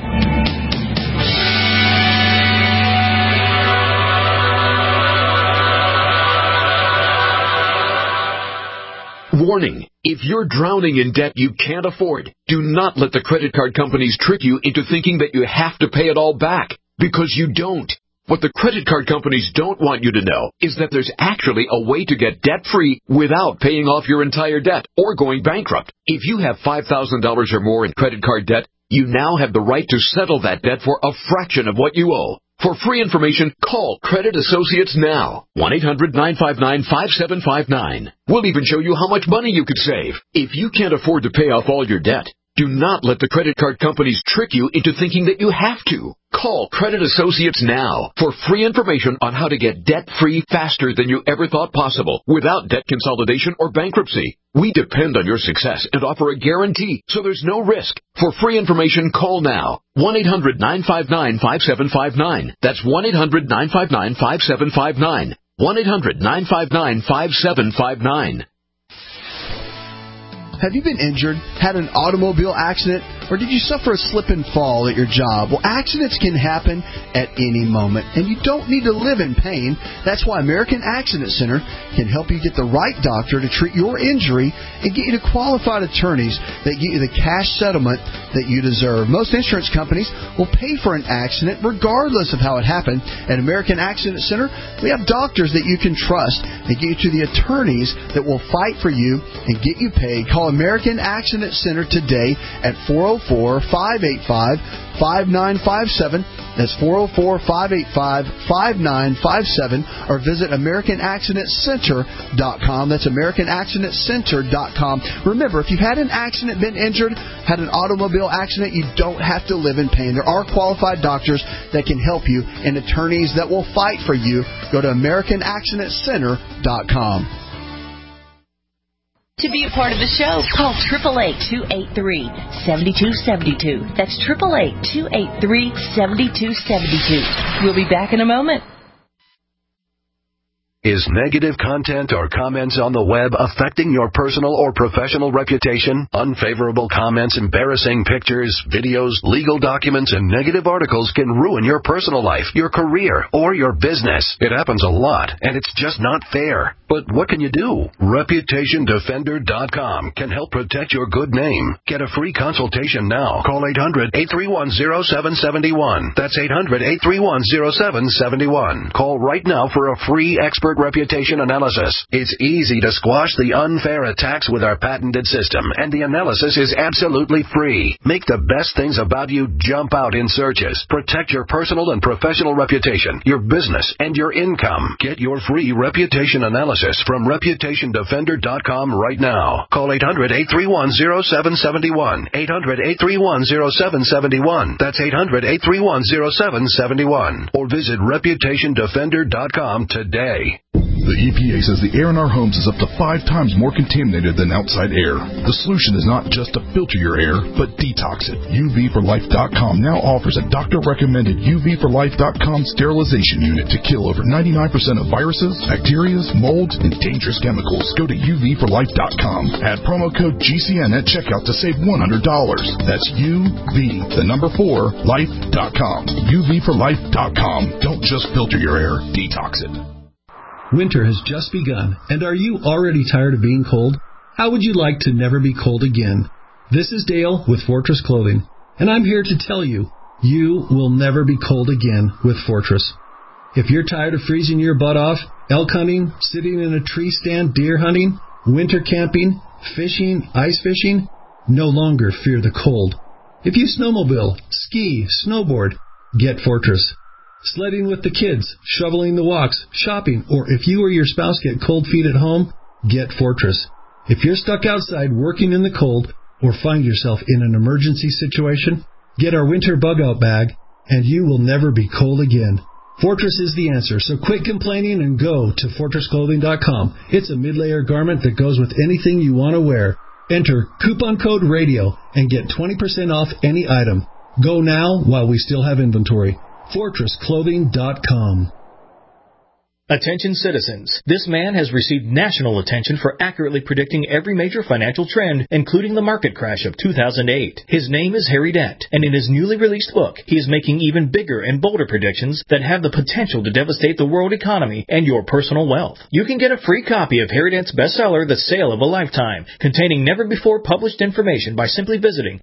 Warning. If you're drowning in debt you can't afford, do not let the credit card companies trick you into thinking that you have to pay it all back, because you don't. What the credit card companies don't want you to know is that there's actually a way to get debt-free without paying off your entire debt or going bankrupt. If you have five thousand dollars or more in credit card debt, you now have the right to settle that debt for a fraction of what you owe. For free information, call Credit Associates now. one eight hundred nine five nine five seven five nine. We'll even show you how much money you could save. If you can't afford to pay off all your debt, Do not let the credit card companies trick you into thinking that you have to. Call Credit Associates now for free information on how to get debt-free faster than you ever thought possible without debt consolidation or bankruptcy. We depend on your success and offer a guarantee, so there's no risk. For free information, call now. one eight hundred nine five nine five seven five nine. That's one eight hundred nine five nine five seven five nine. one eight hundred nine five nine five seven five nine. Have you been injured, had an automobile accident, or did you suffer a slip and fall at your job? Well, accidents can happen at any moment, and you don't need to live in pain. That's why American Accident Center can help you get the right doctor to treat your injury and get you to qualified attorneys that get you the cash settlement that you deserve. Most insurance companies will pay for an accident regardless of how it happened. At American Accident Center, we have doctors that you can trust and get you to the attorneys that will fight for you and get you paid. Call American Accident Center today at four oh four, five eight five, five nine five seven. That's four oh four, five eight five, five nine five seven. Or visit American Accident Center dot com. That's American Accident Center dot com. Remember, if you've had an accident, been injured, had an automobile accident, you don't have to live in pain. There are qualified doctors that can help you and attorneys that will fight for you. Go to American Accident Center dot com. To be a part of the show, call eight eight eight, two eight three, seven two seven two. That's eight eight eight, two eight three, seven two seven two. We'll be back in a moment. Is negative content or comments on the web affecting your personal or professional reputation? Unfavorable comments, embarrassing pictures, videos, legal documents, and negative articles can ruin your personal life, your career, or your business. It happens a lot, and it's just not fair. But what can you do? Reputation Defender dot com can help protect your good name. Get a free consultation now. Call eight hundred, eight three one, oh seven seven one. That's eight hundred, eight three one, oh seven seven one. Call right now for a free expert reputation analysis. It's easy to squash the unfair attacks with our patented system, and the analysis is absolutely free. Make the best things about you jump out in searches. Protect your personal and professional reputation, your business, and your income. Get your free reputation analysis from Reputation Defender dot com right now. Call eight hundred, eight three one, oh seven seven one. eight hundred, eight three one, oh seven seven one. That's eight hundred, eight three one, oh seven seven one. Or visit Reputation Defender dot com today. The E P A says the air in our homes is up to five times more contaminated than outside air. The solution is not just to filter your air, but detox it. U V for life dot com now offers a doctor-recommended U V for life dot com sterilization unit to kill over ninety-nine percent of viruses, bacteria, molds, and dangerous chemicals. Go to U V for life dot com. Add promo code G C N at checkout to save one hundred dollars. That's U V, the number four, life dot com. U V for life dot com. Don't just filter your air, detox it. Winter has just begun, and are you already tired of being cold? How would you like to never be cold again? This is Dale with Fortress Clothing, and I'm here to tell you, you will never be cold again with Fortress. If you're tired of freezing your butt off, elk hunting, sitting in a tree stand, deer hunting, winter camping, fishing, ice fishing, no longer fear the cold. If you snowmobile, ski, snowboard, get Fortress. Sledding with the kids, shoveling the walks, shopping, or if you or your spouse get cold feet at home, get Fortress. If you're stuck outside working in the cold or find yourself in an emergency situation, get our winter bug-out bag, and you will never be cold again. Fortress is the answer, so quit complaining and go to Fortress Clothing dot com. It's a mid-layer garment that goes with anything you want to wear. Enter coupon code RADIO and get twenty percent off any item. Go now while we still have inventory. Fortress Clothing dot com. Attention citizens, this man has received national attention for accurately predicting every major financial trend, including the market crash of two thousand eight. His name is Harry Dent, and in his newly released book, he is making even bigger and bolder predictions that have the potential to devastate the world economy and your personal wealth. You can get a free copy of Harry Dent's bestseller, The Sale of a Lifetime, containing never-before-published information by simply visiting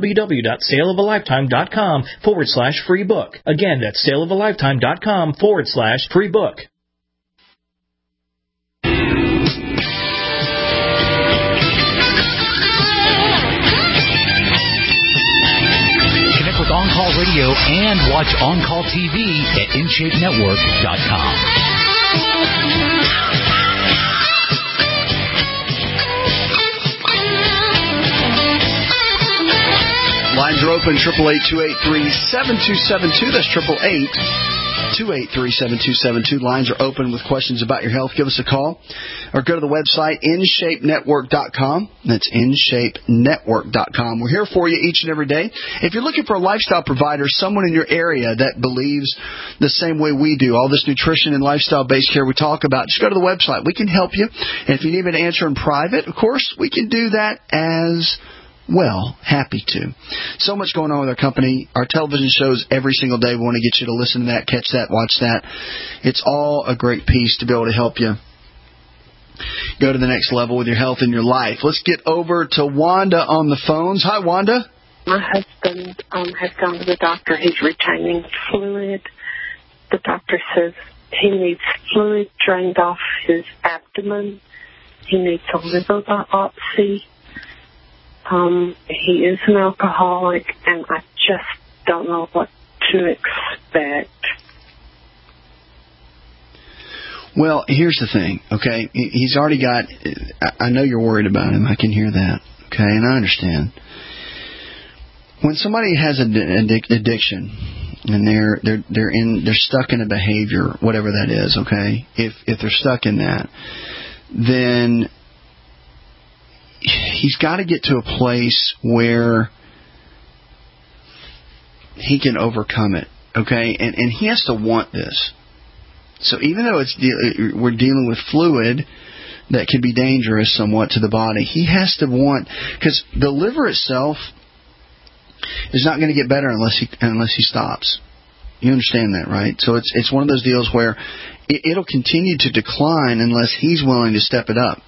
www.saleofalifetime.com forward slash free book. Again, that's saleofalifetime.com forward slash free book. On-Call Radio and watch On-Call T V at in shape network dot com. lines are open, eight eight eight, two eight three, seven two seven two. That's eight eight eight, two eight three, seven two seven two. Lines are open with questions about your health. Give us a call or go to the website, in shape network dot com. That's in shape network dot com. We're here for you each and every day. If you're looking for a lifestyle provider, someone in your area that believes the same way we do, all this nutrition and lifestyle-based care we talk about, just go to the website. We can help you. And if you need an answer in private, of course, we can do that as well. Happy to. So much going on with our company. Our television shows every single day. We want to get you to listen to that, catch that, watch that. It's all a great piece to be able to help you go to the next level with your health and your life. Let's get over to Wanda on the phones. Hi, Wanda. My husband um, has gone to the doctor. He's retaining fluid. The doctor says he needs fluid drained off his abdomen. He needs a liver biopsy. Um, he is an alcoholic, and I just don't know what to expect. Well, here's the thing, okay? He's already got, I know you're worried about him. I can hear that, okay? And I understand. When somebody has an addiction and they're they're they're in they're stuck in a behavior, whatever that is, okay? If if they're stuck in that, then he's got to get to a place where he can overcome it, okay? And and he has to want this. So even though it's de- we're dealing with fluid that can be dangerous somewhat to the body, he has to want, because the liver itself is not going to get better unless he unless he stops. You understand that, right? So it's it's one of those deals where it, it'll continue to decline unless he's willing to step it up.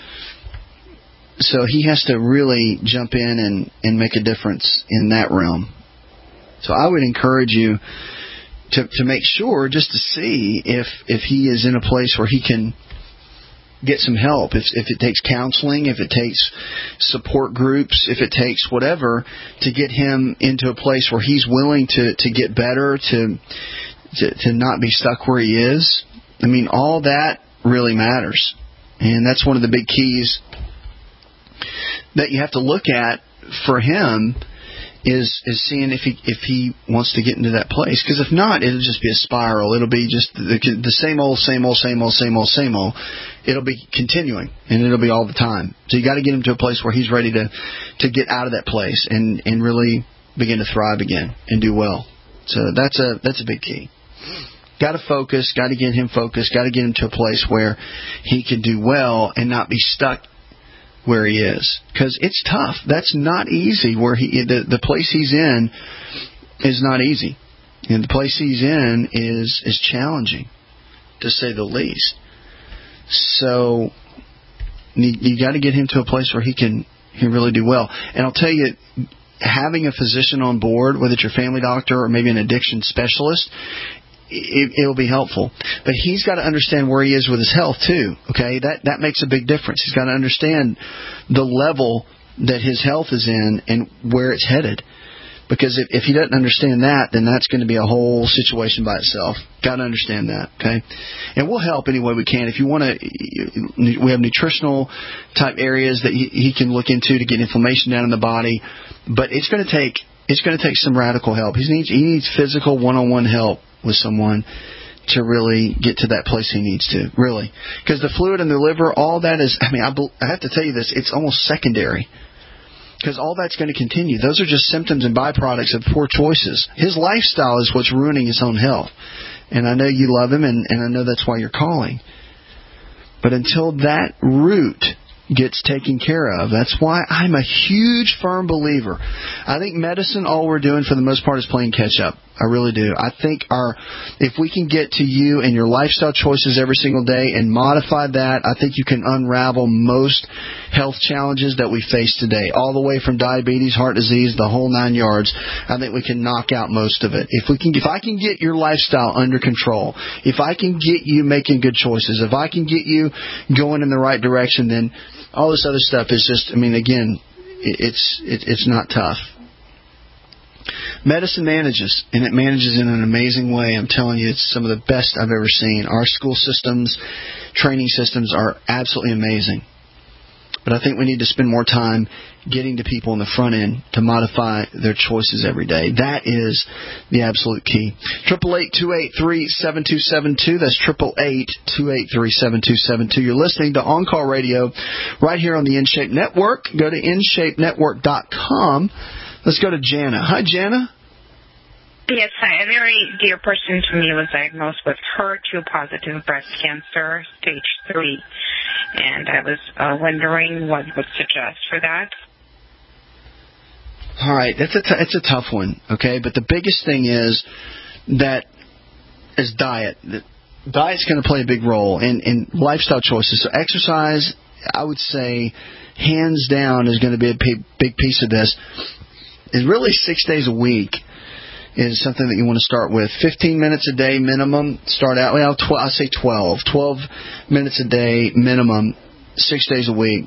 So he has to really jump in and, and make a difference in that realm. So I would encourage you to to make sure, just to see if, if he is in a place where he can get some help. If if it takes counseling, if it takes support groups, if it takes whatever, to get him into a place where he's willing to, to get better, to, to to not be stuck where he is. I mean, all that really matters. And that's one of the big keys that you have to look at for him is is seeing if he if he wants to get into that place. Because if not, it'll just be a spiral. It'll be just the, the same old, same old, same old, same old, same old. It'll be continuing, and it'll be all the time. So you got to get him to a place where he's ready to to get out of that place and and really begin to thrive again and do well. So that's a that's a big key. Got to focus. Got to get him focused. Got to get him to a place where he can do well and not be stuck where he is, because it's tough. That's not easy. Where he the the place he's in is not easy, and the place he's in is is challenging, to say the least. So you, you got to get him to a place where he can he can really do well. And I'll tell you, having a physician on board, whether it's your family doctor or maybe an addiction specialist, It, it'll be helpful. But he's got to understand where he is with his health too. Okay, that that makes a big difference. He's got to understand the level that his health is in and where it's headed. Because if, if he doesn't understand that, then that's going to be a whole situation by itself. Got to understand that. Okay, and we'll help any way we can. If you want to, we have nutritional type areas that he, he can look into to get inflammation down in the body. But it's going to take it's going to take some radical help. He needs he needs physical one-on-one help with someone to really get to that place he needs to, really. Because the fluid in the liver, all that is, I mean, I, I have to tell you this, it's almost secondary. Because all that's going to continue. Those are just symptoms and byproducts of poor choices. His lifestyle is what's ruining his own health. And I know you love him, and, and I know that's why you're calling. But until that root gets taken care of, that's why I'm a huge, firm believer. I think medicine, all we're doing for the most part is playing catch up. I really do. I think our, if we can get to you and your lifestyle choices every single day and modify that, I think you can unravel most health challenges that we face today, all the way from diabetes, heart disease, the whole nine yards. I think we can knock out most of it. If we can, if I can get your lifestyle under control, if I can get you making good choices, if I can get you going in the right direction, then all this other stuff is just, I mean, again, it's it, it's not tough. Medicine manages, and it manages in an amazing way. I'm telling you, it's some of the best I've ever seen. Our school systems, training systems are absolutely amazing. but I think we need to spend more time getting to people on the front end to modify their choices every day. That is the absolute key. eight eight eight, two eight three, seven two seven two. That's eight eight eight, two eight three, seven two seven two. You're listening to On Call Radio right here on the InShape Network. Go to in shape network dot com. Let's go to Jana. Hi, Jana. Yes, hi. A very dear person to me was diagnosed with H E R two positive breast cancer, stage three. And I was uh, wondering what would suggest for that. All right, that's a t- it's a tough one, okay? But the biggest thing is that is diet. Diet's going to play a big role in, in lifestyle choices. So exercise, I would say, hands down, is going to be a big, big piece of this. Is really six days a week is something that you want to start with. fifteen minutes a day minimum. Start out, well, tw- I'll say twelve. twelve minutes a day minimum, six days a week,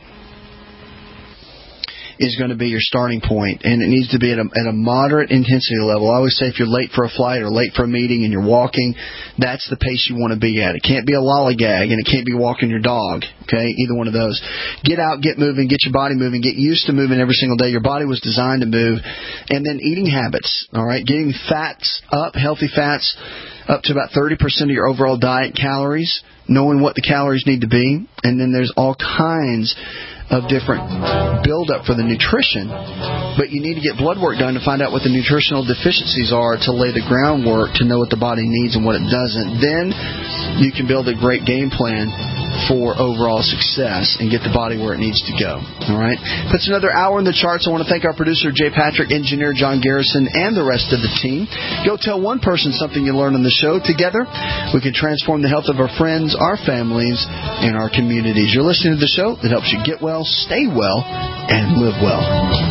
is going to be your starting point, and it needs to be at a, at a moderate intensity level. I always say if you're late for a flight or late for a meeting and you're walking, that's the pace you want to be at. It can't be a lollygag, and it can't be walking your dog, okay? Either one of those. Get out, get moving, get your body moving, get used to moving every single day. Your body was designed to move. And then eating habits, all right? Getting fats up, healthy fats, up to about thirty percent of your overall diet calories, knowing what the calories need to be. And then there's all kinds of different build-up for the nutrition, but you need to get blood work done to find out what the nutritional deficiencies are to lay the groundwork to know what the body needs and what it doesn't. Then you can build a great game plan for overall success and get the body where it needs to go. All right? That's another hour in the charts. I want to thank our producer, Jay Patrick, engineer John Garrison, and the rest of the team. Go tell one person something you learned on the show. Together, we can transform the health of our friends, our families, and our communities. You're listening to the show that helps you get well, stay well, and live well.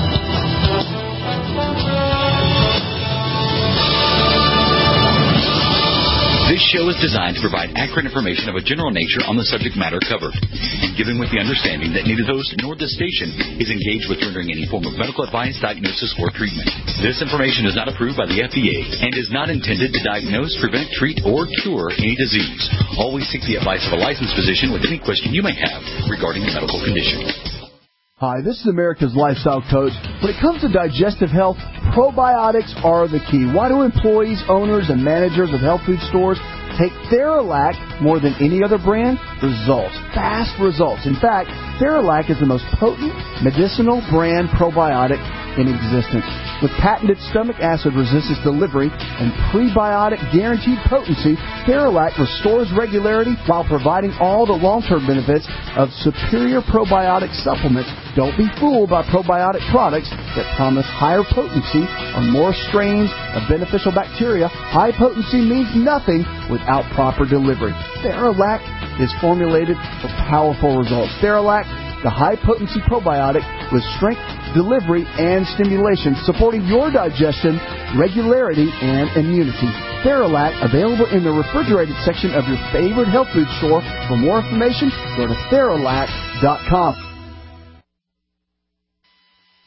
This show is designed to provide accurate information of a general nature on the subject matter covered, and given with the understanding that neither the host nor the station is engaged with rendering any form of medical advice, diagnosis, or treatment. This information is not approved by the F D A and is not intended to diagnose, prevent, treat, or cure any disease. Always seek the advice of a licensed physician with any question you may have regarding a medical condition. Hi, this is America's Lifestyle Coach. When it comes to digestive health, probiotics are the key. Why do employees, owners, and managers of health food stores take Theralac more than any other brand? Results. Fast results. In fact, Theralac is the most potent medicinal brand probiotic in existence. With patented stomach acid resistance delivery and prebiotic guaranteed potency, Theralac restores regularity while providing all the long-term benefits of superior probiotic supplements. Don't be fooled by probiotic products that promise higher potency or more strains of beneficial bacteria. High potency means nothing without proper delivery. Theralac is formulated for powerful results. Theralac, the high-potency probiotic with strength, delivery, and stimulation, supporting your digestion, regularity, and immunity. Theralac, available in the refrigerated section of your favorite health food store. For more information, go to Theralac dot com.